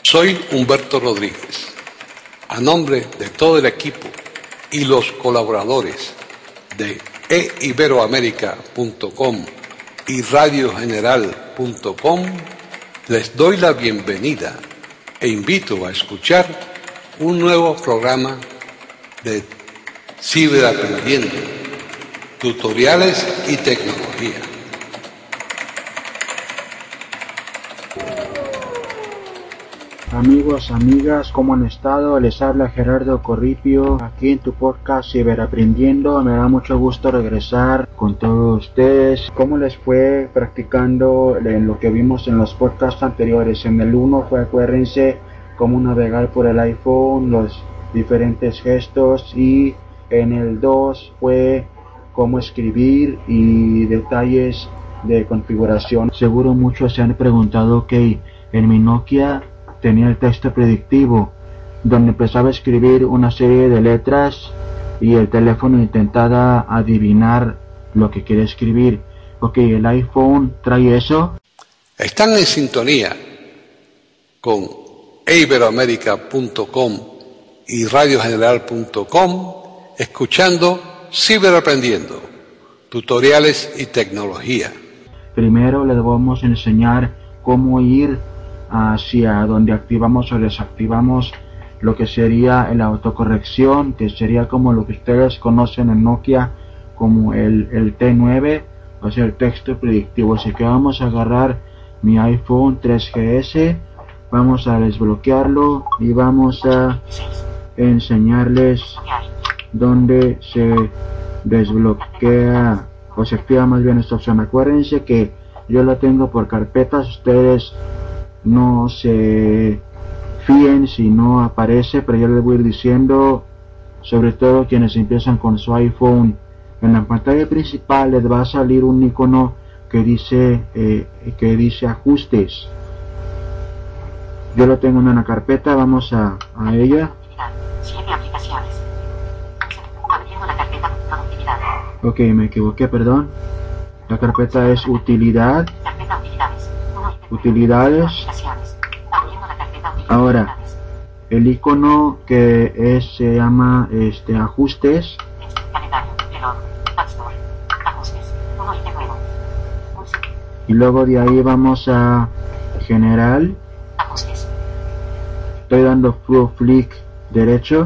Soy Humberto Rodríguez. A nombre de todo el equipo y los colaboradores de eiberoamerica.com y radiogeneral.com, les doy la bienvenida e invito a escuchar un nuevo programa de Ciberaprendiendo, tutoriales y tecnología. Amigos, amigas, ¿cómo han estado? Les habla Gerardo Corripio, aquí en tu podcast Ciberaprendiendo. Me da mucho gusto regresar con todos ustedes. ¿Cómo les fue practicando en lo que vimos en los podcasts anteriores? En el 1 fue, acuérdense, cómo navegar por el iPhone, los diferentes gestos, y en el 2 fue cómo escribir y detalles de configuración. Seguro muchos se han preguntado que en mi Nokia tenía el texto predictivo, donde empezaba a escribir una serie de letras y el teléfono intentaba adivinar lo que quería escribir. Ok, el iPhone trae eso. Están en sintonía con eiberoamerica.com y radiogeneral.com, escuchando Ciberaprendiendo, tutoriales y tecnología. Primero les vamos a enseñar cómo ir hacia donde activamos o desactivamos lo que sería la autocorrección, que sería como lo que ustedes conocen en Nokia como el T9, o sea, el texto predictivo. Así que vamos a agarrar mi iPhone 3GS, vamos a desbloquearlo y vamos a enseñarles dónde se desbloquea o se activa más bien esta opción. Acuérdense que yo la tengo por carpetas, ustedes no se fíen si no aparece, pero yo les voy a ir diciendo, sobre todo quienes empiezan con su iPhone. En la pantalla principal les va a salir un icono que dice ajustes. Yo lo tengo en una carpeta, vamos a ella. 7 aplicaciones. Abriendo la carpeta productividad. Ok, me equivoqué, perdón. La carpeta es utilidad. Carpeta utilidades. Utilidades. Ahora, el icono que se llama ajustes. Y luego de ahí vamos a general. Estoy dando flick derecho.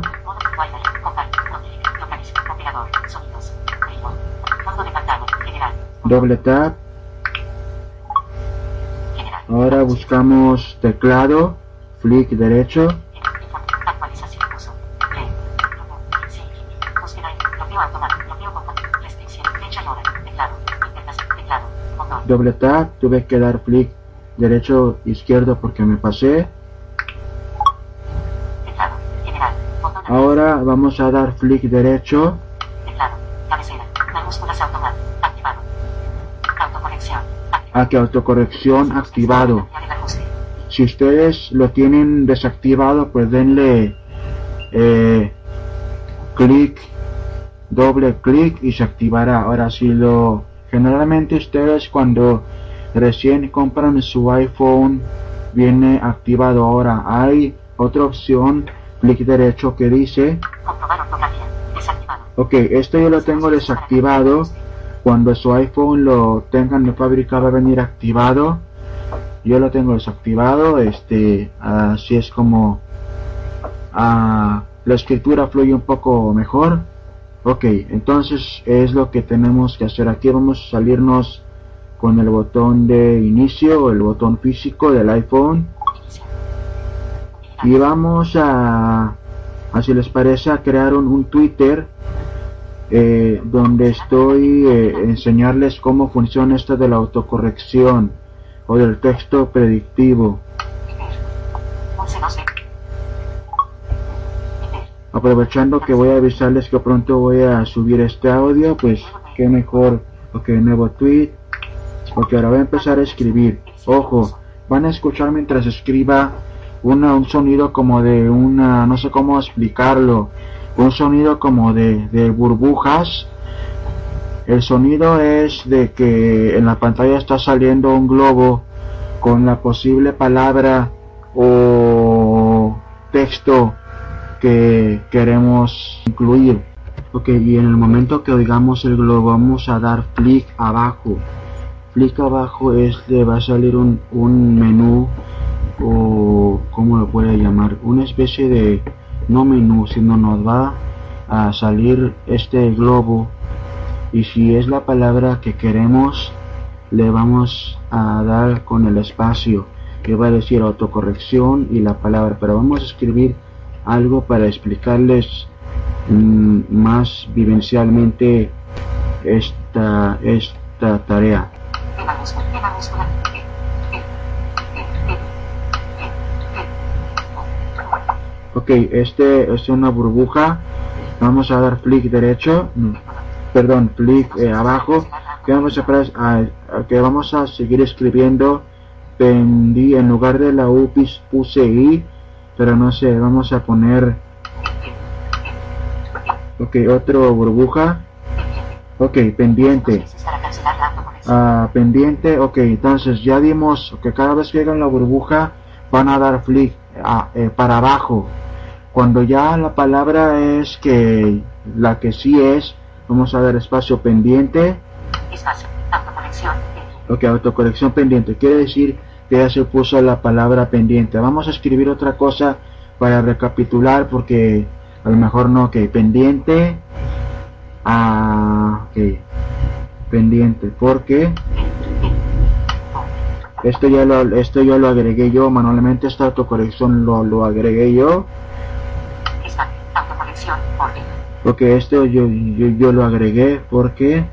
Doble tap. Ahora buscamos teclado, flick derecho. Doble tap, tuve que dar flick derecho izquierdo porque me pasé. Ahora vamos a dar flick derecho. Aquí autocorrección activado. Si ustedes lo tienen desactivado, pues denle doble clic y se activará. Ahora generalmente ustedes cuando recién compran su iPhone viene activado. Ahora hay otra opción, clic derecho, que dice ok, esto yo lo tengo desactivado. Cuando su iPhone lo tengan de fábrica va a venir activado. Yo lo tengo desactivado. Así es como la escritura fluye un poco mejor. Ok, entonces es lo que tenemos que hacer aquí. Vamos a salirnos con el botón de inicio, el botón físico del iPhone, y vamos si les parece, a crear un Twitter donde estoy enseñarles cómo funciona esto de la autocorrección o del texto predictivo. Aprovechando que voy a avisarles que pronto voy a subir este audio, pues qué mejor. Ok, nuevo tweet. Ok, ahora voy a empezar a escribir. Ojo, van a escuchar mientras escriba un sonido como de no sé cómo explicarlo, un sonido como de burbujas. El sonido es de que en la pantalla está saliendo un globo con la posible palabra o texto que queremos incluir. Ok, y en el momento que oigamos el globo vamos a dar clic abajo. Clic abajo le va a salir un menú, o ¿cómo lo puede llamar? Una especie de, no menú, sino nos va a salir este globo, y si es la palabra que queremos le vamos a dar con el espacio que va a decir autocorrección y la palabra, pero vamos a escribir algo para explicarles más vivencialmente esta tarea. Ok, este es una burbuja. Vamos a dar clic derecho, clic abajo, que vamos a seguir escribiendo pendí. En lugar de la U puse I, pero no sé, vamos a poner, ok, otro burbuja, ok, pendiente, pendiente, ok. Entonces ya dimos que cada vez que hagan la burbuja van a dar clic para abajo. Cuando ya la palabra es la que sí es, vamos a dar espacio pendiente. Espacio, autocorrección. Ok, autocorrección pendiente. Quiere decir que ya se puso la palabra pendiente. Vamos a escribir otra cosa para recapitular, porque a lo mejor no. Ok, pendiente. Ok, pendiente, porque esto ya lo agregué yo manualmente. Esta autocorrección lo agregué yo. Autocorrección, orden. Ok, esto yo lo agregué porque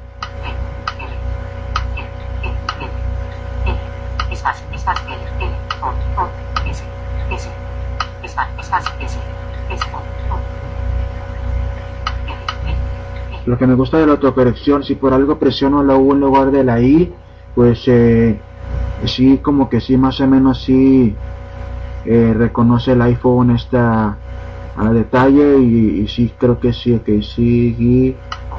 lo que me gusta de la autocorrección, si por algo presiono la U en lugar de la I, pues sí, como que sí, más o menos sí reconoce el iPhone a detalle, y sí, creo que sí. Ok, sí.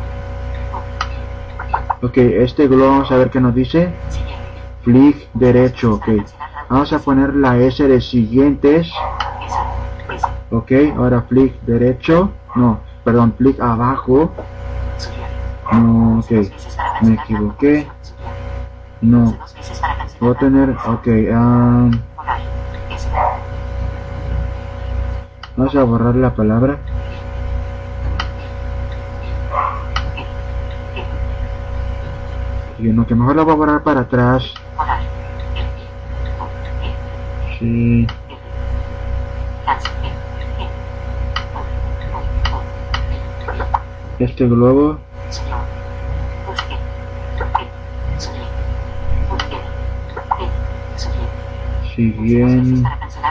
Ok, este globo, vamos a ver qué nos dice. Clic derecho, ok. Vamos a poner la S de siguientes. Ok, ahora clic derecho. No, perdón, clic abajo. No, ok, me equivoqué. No, voy a tener, ok, vamos a borrar la palabra. Y no, que mejor la voy a borrar para atrás. Sí. Este globo. Siguiente.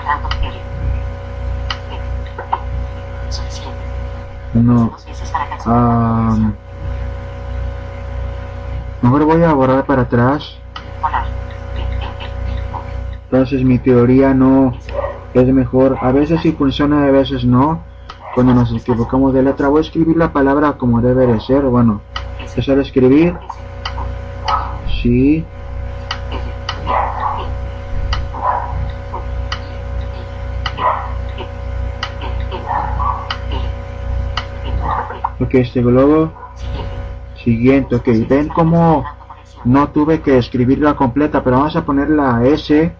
No. Mejor voy a borrar para atrás. Entonces mi teoría no es mejor. A veces sí funciona, a veces no. Cuando nos equivocamos de letra, voy a escribir la palabra como debe de ser. Bueno, empezar a escribir. Sí. Ok, este globo. Siguiente, ok. Ven como no tuve que escribirla completa, pero vamos a poner la S.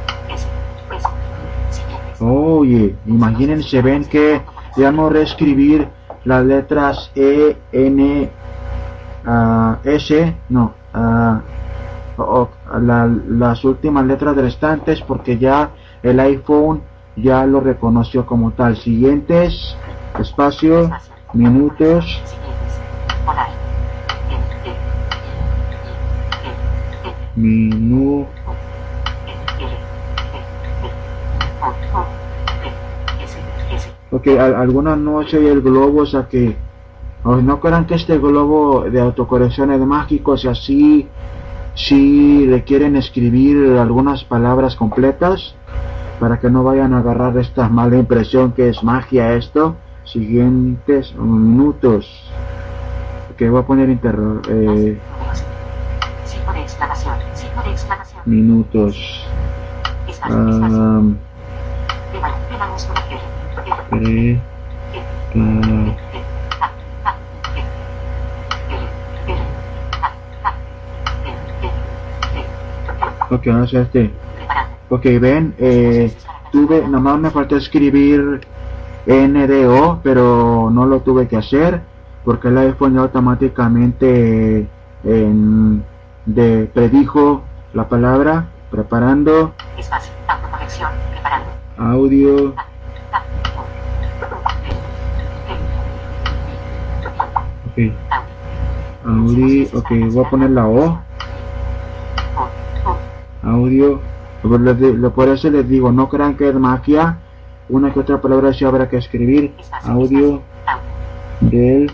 Oye, imagínense, ven que ya no reescribir las letras E, N, S, no, las últimas letras restantes, porque ya el iPhone ya lo reconoció como tal. Siguientes, espacio, minutos. Ok, algunas noches y el globo, o sea que no crean que este globo de autocorrección es mágico, o sea, sí requieren escribir algunas palabras completas para que no vayan a agarrar esta mala impresión que es magia esto. Siguientes minutos. Ok, voy a poner minutos. Ok, vamos a este. Ok, ven, nomás me faltó escribir NDO, pero no lo tuve que hacer porque el iPhone ya automáticamente predijo la palabra preparando Espacio. Autoconexión. Preparando. audio. Ok, audio. Ok, voy a poner la O. Audio. Por eso les digo, no crean que es magia. Una que otra palabra sí habrá que escribir. Audio del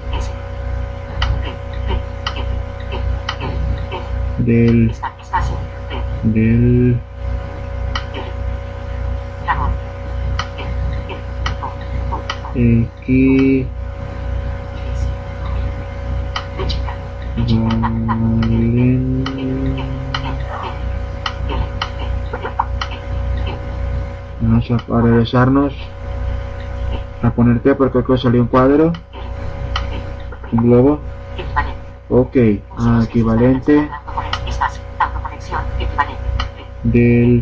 vamos a regresarnos a poner T porque creo que salió un cuadro, un globo. Ok, equivalente del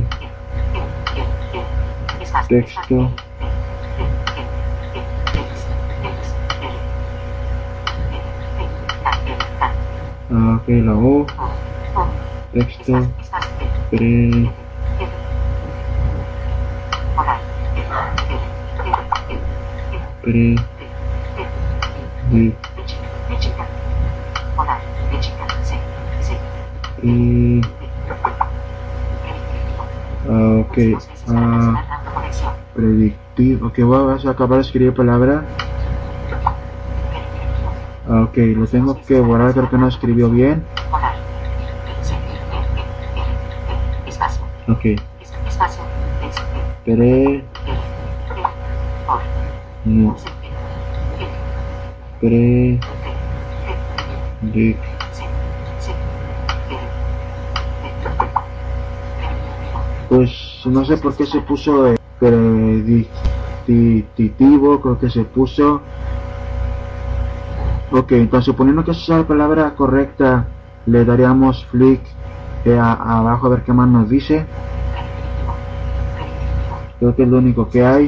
texto ok, la O, texto predictivo. Ok, vamos a acabar de escribir palabra. Ok, lo tengo que borrar, creo que no escribió bien. Ok, no. Pues no sé por qué se puso predictivo, creo que se puso. Ok, entonces suponiendo que esa es la palabra correcta, le daríamos flick abajo a ver qué más nos dice. Creo que es lo único que hay.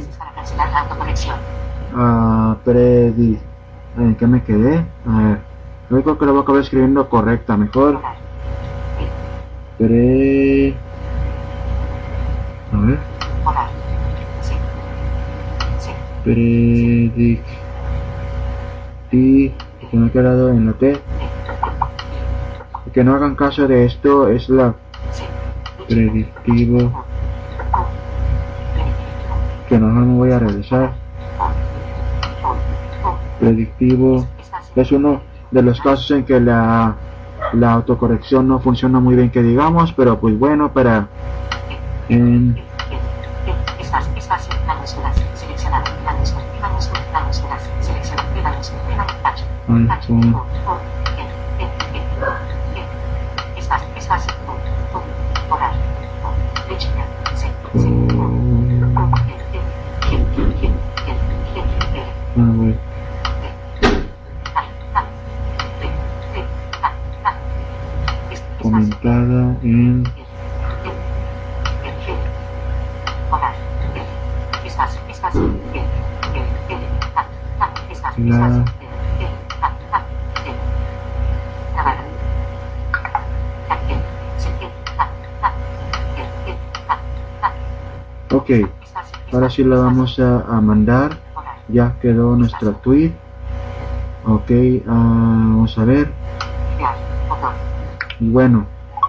¿En qué me quedé? A ver, yo creo que lo voy a acabar escribiendo correcta, mejor. A ver. Que me he quedado en la T. Que no hagan caso de esto, es la predictivo. Que no me voy a regresar. Predictivo es uno de los casos en que la autocorrección no funciona muy bien, que digamos, pero pues bueno, para comentada en la ok, ahora sí la vamos a mandar. Ya quedó nuestra tweet. Ok, vamos a ver. Y bueno,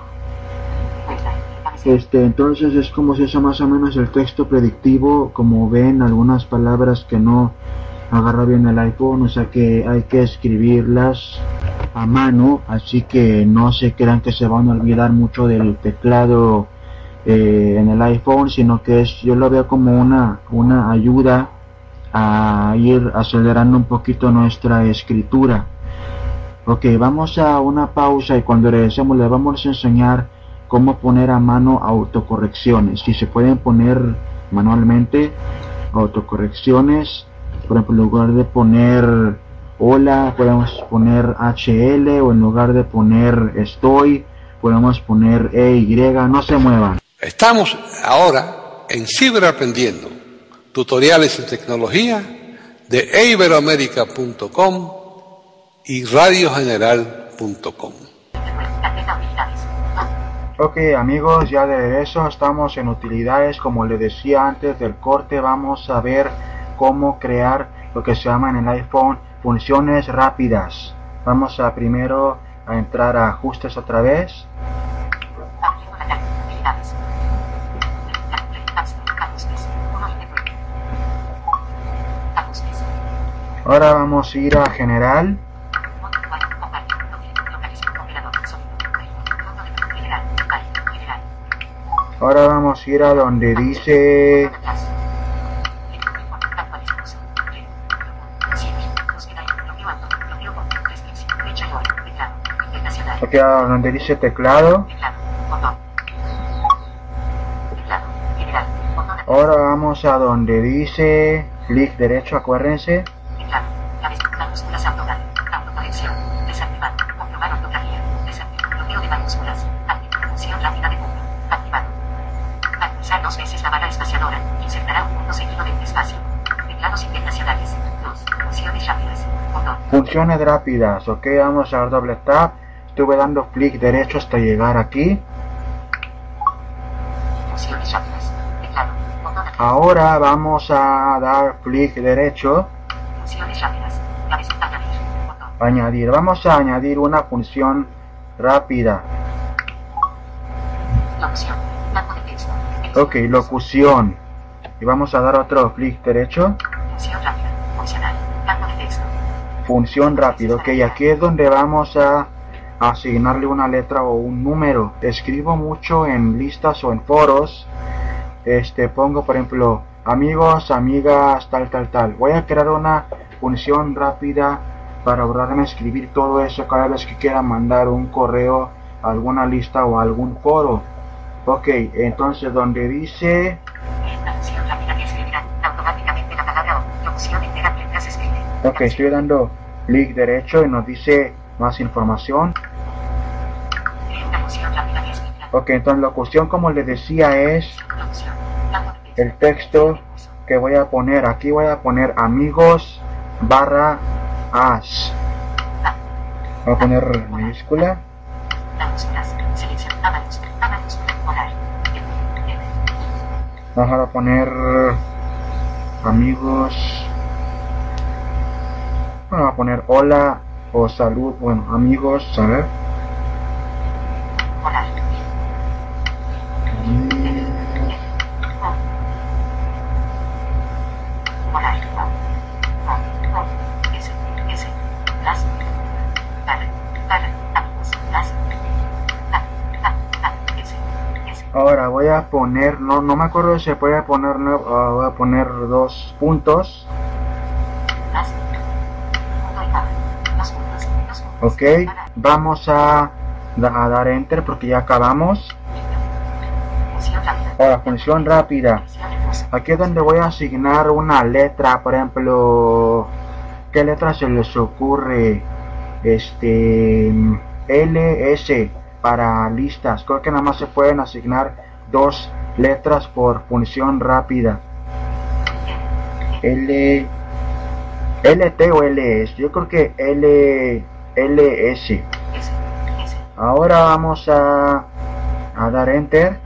entonces es como se usa más o menos el texto predictivo. Como ven, algunas palabras que no agarra bien el iPhone, o sea que hay que escribirlas a mano, así que no se crean que se van a olvidar mucho del teclado en el iPhone, sino que yo lo veo como una ayuda a ir acelerando un poquito nuestra escritura. Ok, vamos a una pausa y cuando regresemos les vamos a enseñar cómo poner a mano autocorrecciones. Si se pueden poner manualmente autocorrecciones Por ejemplo, en lugar de poner hola, podemos poner HL, o en lugar de poner estoy, podemos poner EY, no se muevan. Estamos ahora en Ciberaprendiendo, tutoriales en tecnología de iberoamerica.com y radiogeneral.com. Ok amigos, ya de regreso, estamos en utilidades. Como les decía antes del corte, vamos a ver cómo crear lo que se llama en el iPhone funciones rápidas. Vamos a primero a entrar a ajustes otra vez. Ahora vamos a ir a general. Ahora vamos a ir a donde dice a donde dice teclado. Ahora vamos a donde dice clic derecho, acuérdense. Funciones rápidas, ok, vamos a dar doble tap. Estuve dando clic derecho hasta llegar aquí. Ahora vamos a dar clic derecho. Añadir. Vamos a añadir una función rápida. Ok, locución. Y vamos a dar otro clic derecho. Función rápida. Ok, aquí es donde vamos a asignarle una letra o un número. Escribo mucho en listas o en foros. Pongo por ejemplo amigos, amigas, tal. Voy a crear una función rápida para ahorrarme escribir todo eso cada vez que quiera mandar un correo a alguna lista o a algún foro. Ok, entonces donde dice ok, estoy dando clic derecho y nos dice más información. Ok, entonces locución, como les decía, es el texto que voy a poner. Aquí voy a poner amigos barra as. Voy a poner minúscula. Vamos a poner amigos. Vamos a poner hola o salud. Bueno, amigos, a ver. Ahora voy a poner, no me acuerdo si se puede poner, voy a poner dos puntos. Ok, vamos a dar enter porque ya acabamos. Ahora, función rápida. Aquí es donde voy a asignar una letra, por ejemplo, ¿qué letra se les ocurre? LS para listas. Creo que nada más se pueden asignar dos letras por función rápida. LT o LS. Yo creo que LS. Ahora vamos a dar enter.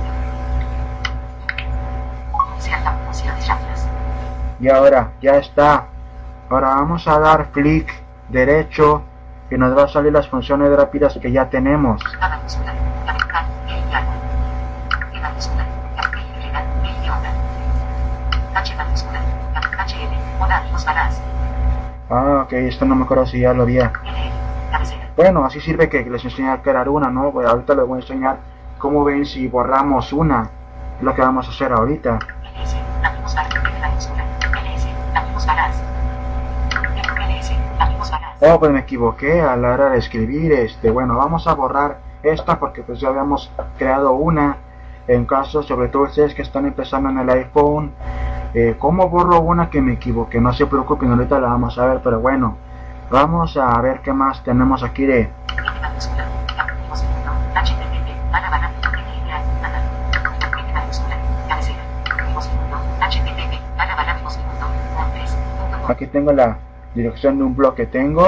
Y ahora ya está. Ahora vamos a dar clic derecho y nos va a salir las funciones rápidas que ya tenemos. Ok, esto no me acuerdo si ya lo vi. Bueno, así sirve que les enseñé a crear una, ¿no? Pues ahorita les voy a enseñar cómo ven si borramos una. Es lo que vamos a hacer ahorita. Oh, pues me equivoqué a la hora de escribir. Bueno, vamos a borrar esta porque pues ya habíamos creado una. En caso, sobre todo ustedes que están empezando en el iPhone, ¿Cómo borro una que me equivoqué? No se preocupen, ahorita la vamos a ver, pero bueno, vamos a ver qué más tenemos aquí de... Aquí tengo la dirección de un blog que tengo.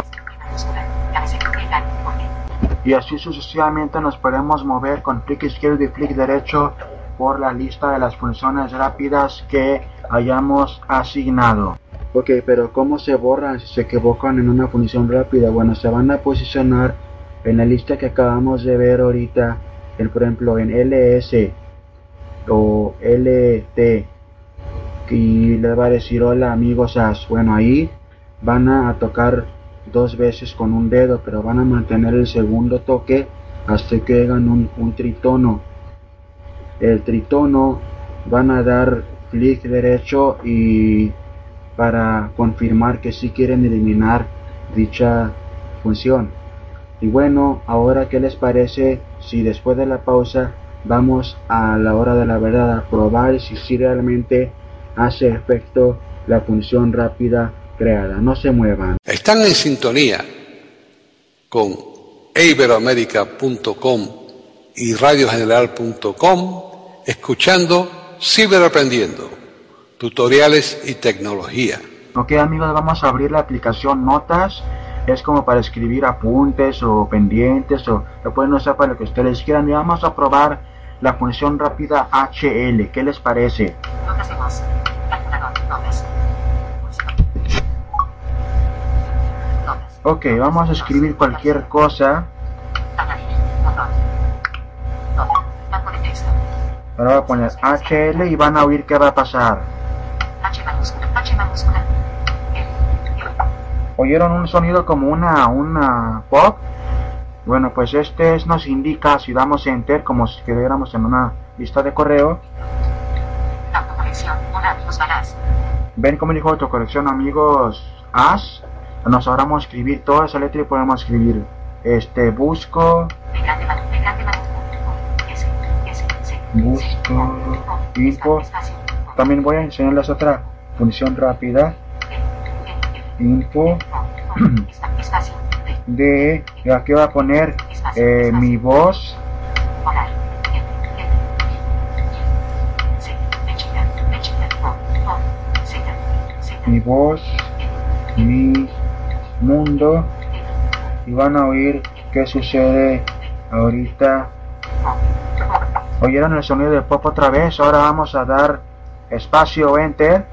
Y así sucesivamente nos podemos mover con clic izquierdo y clic derecho por la lista de las funciones rápidas que hayamos asignado. Ok, pero ¿cómo se borran si se equivocan en una función rápida? Bueno, se van a posicionar en la lista que acabamos de ver ahorita, por ejemplo en LS o LT, y le va a decir hola amigos as. Bueno, ahí van a tocar 2 veces con un dedo, pero van a mantener el segundo toque hasta que hagan un tritono. El tritono van a dar clic derecho y para confirmar que sí quieren eliminar dicha función. Y bueno, ahora ¿qué les parece si después de la pausa vamos a la hora de la verdad a probar si realmente hace efecto la función rápida creada? No se muevan. Están en sintonía con iberoamerica.com y radiogeneral.com, escuchando Ciberaprendiendo, tutoriales y tecnología. Ok amigos, vamos a abrir la aplicación Notas. Es como para escribir apuntes o pendientes, o lo pueden usar para lo que ustedes quieran. Y vamos a probar la función rápida HL. ¿Qué les parece? Notas de voz. Calculador. Notas. Ok, vamos a escribir cualquier cosa. Añadir. Botón. Nota. Campo de texto. Ahora voy a poner HL y van a oír qué va a pasar. H mayúscula. H mayúscula. ¿Oyeron un sonido como una pop? Bueno, pues este nos indica, si damos enter, como si quedáramos en una lista de correo. Autocorrección. Hola amigos balas. ¿Ven cómo dijo autocorrección amigos as? Nos ahora vamos a escribir toda esa letra y podemos escribir busco, busco, info. También voy a enseñarles otra función rápida. Info de, y aquí voy a poner mi voz, mi voz, mi mundo, y van a oír qué sucede ahorita. ¿Oyeron el sonido de pop otra vez? Ahora vamos a dar espacio, enter.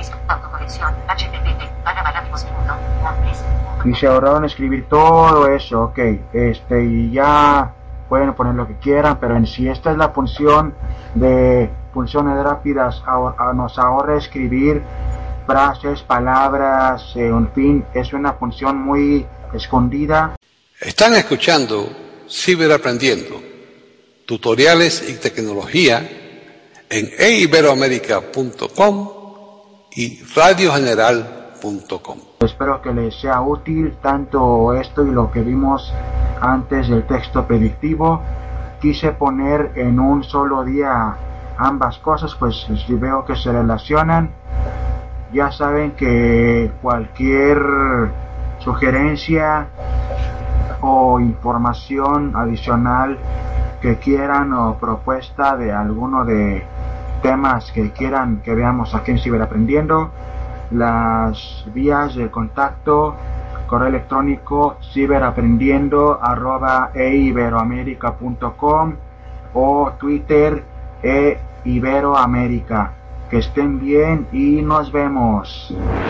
Y se ahorraron escribir todo eso, ok, y ya pueden poner lo que quieran, pero en sí esta es la función de funciones rápidas, nos ahorra escribir frases, palabras, en fin, es una función muy escondida. Están escuchando Ciberaprendiendo, tutoriales y tecnología en iberoamerica.com y radiogeneral.com. Espero que les sea útil tanto esto y lo que vimos antes del texto predictivo. Quise poner en un solo día ambas cosas, pues si veo que se relacionan. Ya saben que cualquier sugerencia o información adicional que quieran o propuesta de alguno de temas que quieran que veamos aquí en Ciberaprendiendo, las vías de contacto: correo electrónico ciberaprendiendo@iberoamerica.com o Twitter Iberoamerica. Que estén bien y nos vemos.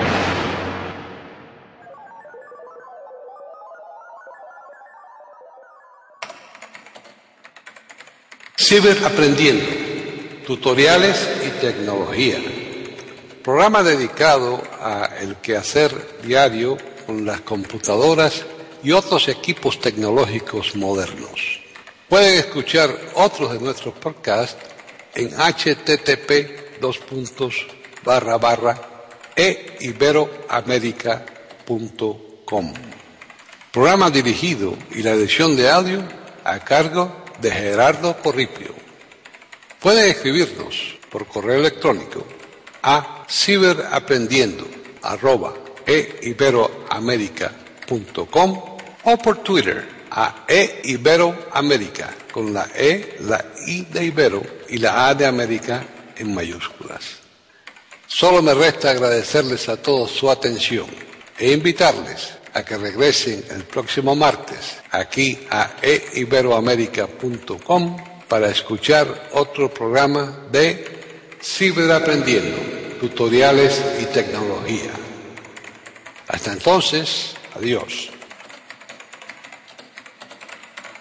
Ciberaprendiendo, tutoriales y tecnología. Programa dedicado a el quehacer diario con las computadoras y otros equipos tecnológicos modernos. Pueden escuchar otros de nuestros podcasts en http://iberoamerica.com. Programa dirigido y la edición de audio a cargo de Gerardo Corripio. Pueden escribirnos por correo electrónico a ciberaprendiendo@eiberoamerica.com o por Twitter a eiberoamerica con la E, la I de Ibero y la A de América en mayúsculas. Solo me resta agradecerles a todos su atención e invitarles a que regresen el próximo martes aquí a eiberoamerica.com para escuchar otro programa de Ciberaprendiendo, tutoriales y tecnología. Hasta entonces, adiós.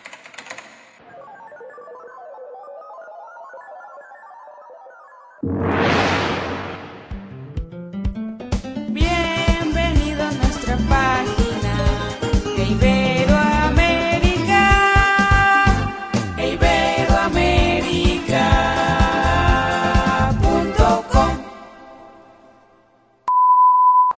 you